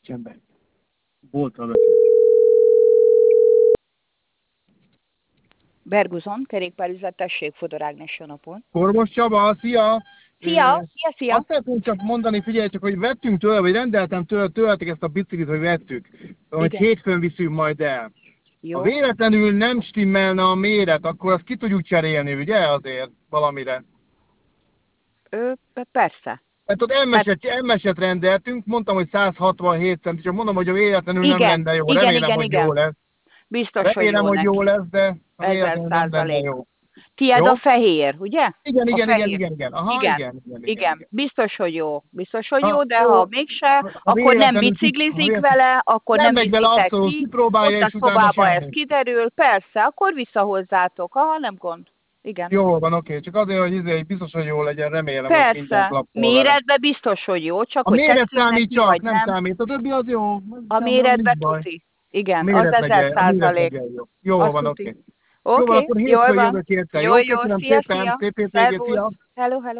csendben. Boltra beszéltek. Berguzon, kerékpárüzlet, tessék, Fodor Ágnes, jó napot. Kormos Csaba, szia! Szia! Azt szeretném csak mondani, figyelj csak, hogy vettünk tőle, vagy rendeltem tőletek ezt a biciklit, hogy vettük. Amit hétfőn viszünk majd el. Jó. Ha véletlenül nem stimmelne a méret, akkor azt ki tudjuk cserélni, ugye, azért valamire? Persze. Hát ott MS-et rendeltünk, mondtam, hogy 167 centi, csak mondom, hogy a véletlenül igen, nem lenne jó. Igen, Remélem, hogy jó lesz. Biztos, Remélem, hogy jó lesz, de a 1000%. véletlenül nem lenne jó. Tied jó? A fehér, ugye? Igen. Aha, igen. Biztos, hogy jó. De jó. ha mégse, akkor nem biciklizik vele, akkor nem megy vele, abszolút kipróbálja, ott a és utána szobába semmi. ez kiderül, persze, akkor visszahozzátok, nem gond. Igen. Jó van, oké. Csak azért, hogy biztos, hogy jó legyen, remélem, persze. hogy minden klappol Méretbe biztos, hogy jó, csak a hogy méret számít csak, vagy nem számít. A többi az jó. A méretbe tuti. Igen, az 1000%. Jó van, oké. Oké, Jó van, akkor hétfőn jövök érte. Jó, Köszönöm szia. szépen, szép hétvégét, szia. Hello.